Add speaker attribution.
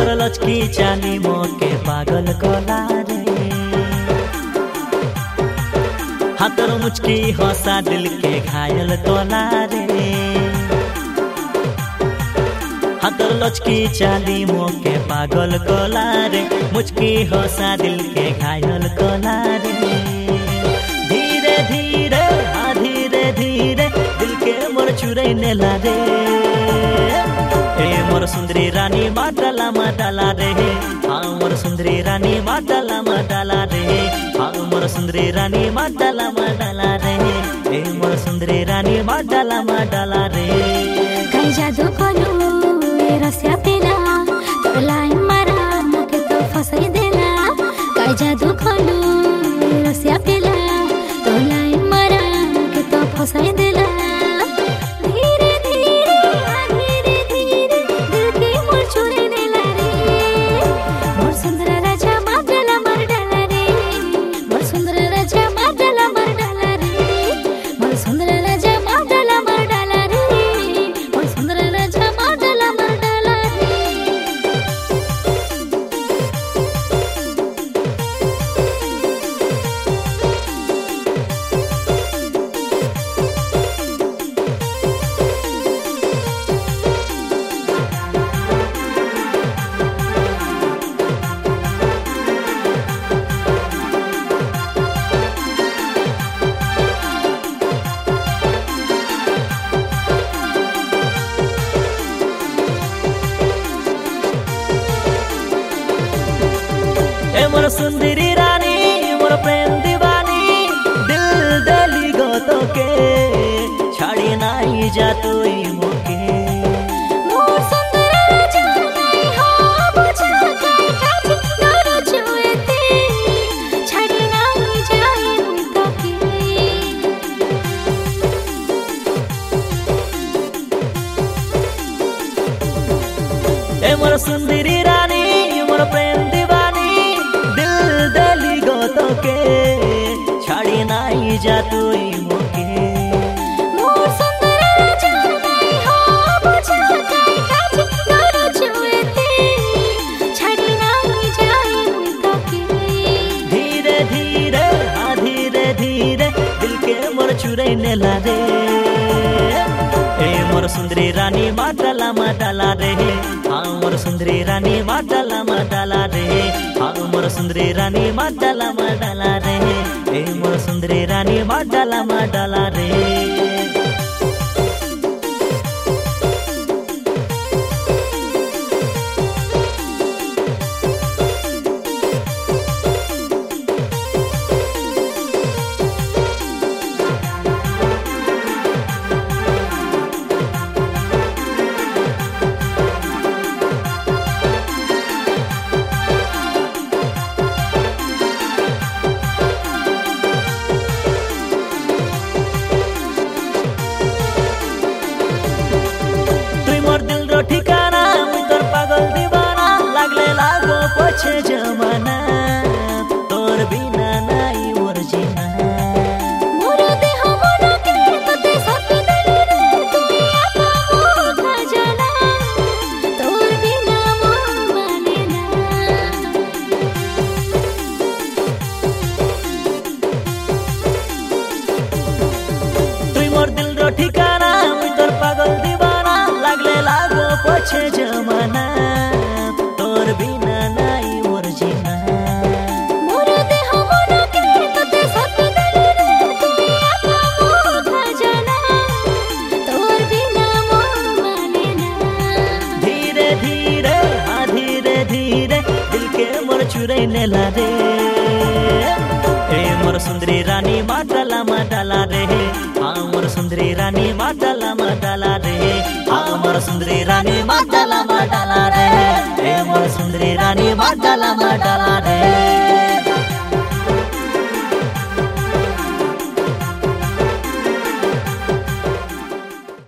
Speaker 1: हाथर लचकी चाली मोके पागल कला रे। हाथर मुचकी हंसा दिल के घायल कला रे। हाथर लचकी चाली मोके पागल कला रे। मुचकी हंसा दिल के घायल कला रे। धीरे धीरे धीरे धीरे दिल के मोर चुरई नेला रे। ए मोर सुंदरी रानी माडाला माडाला रे। हाँ मोर सुंदरी रानी माडाला माडाला रे। हाँ मोर सुंदरी रानी माडाला माडाला रे। ए मोर सुंदरी रानी माडाला माडाला रे।
Speaker 2: काय जादू करू रस्या पेला तोलाई मारा मके तो फसाई देला। काय जादू करू रस्या पेला तोलाई मारा मके तो फसाई देला। धीरे धीरे धीरे धीरे दिल के मोर चुरे नेला रे। मोर सुंदर राजा माडाला माडाला रे। मोर सुंदर राजा माडाला माडाला रे। मोर सुंदर राजा माडाला माडाला रे। मोर सुंदर राजा माडाला माडाला रे।
Speaker 1: ए मोर सुंदरी रानी मोर प्रेम दीवानी दिल दली गो तो के छाड़ी नाही जातोई मोके।
Speaker 2: मोर सुंदर राजा नहीं हो बुझा काय काज तोरो छुएते छाड़ी नाही जाए तो के।
Speaker 1: ए मोर सुंदरी रानी मोर प्रेम दीवानी दिल दली गो तो के छाड़ी नाही जातोई मोके।
Speaker 2: मोर सुंदर राजा नहीं हो बुझा काय काज तोरो छुएते छाड़ी नाही जाए तो के।
Speaker 1: धीरे धीरे धीरे धीरे दिल के मोर चुरई नेला रे। ए मोर सुंदरी रानी माडाला माडाला रे। हाँ मोर सुंदरी रानी माडाला माडाला रे। हाँ मोर सुंदरी रानी माडाला माडाला रे। ए मोर सुंदरी रानी माडाला माडाला रे। ठिकाना मुई तोर पागल दीवाना लागले लागो पछे जमाना तोर बिना नाई मोर जीना।
Speaker 2: मोर देह मन के तते सपी देली रे तुई आपा मोर खजाना तोर बिना मन माने ना।
Speaker 1: तुई मोर दिल रो ठिकाना मुई तोर पागल दीवाना लागले लागो पछे जमाना तोर बिना नाई मोर जीना।
Speaker 2: मोर देह मन के तते सपी देली रे तुई आपा मोर खजाना तोर बिना मन माने ना।
Speaker 1: धीरे धीरे धीरे धीरे दिल के मोर चुरई नेला रे। ए मोर सुंदरी रानी माडाला माडाला रे। हाँ मोर सुंदरी रानी माडाला माडाला रे। हाँ मोर सुंदरी रानी माडाला माडाला रे। ए मोर सुंदरी रानी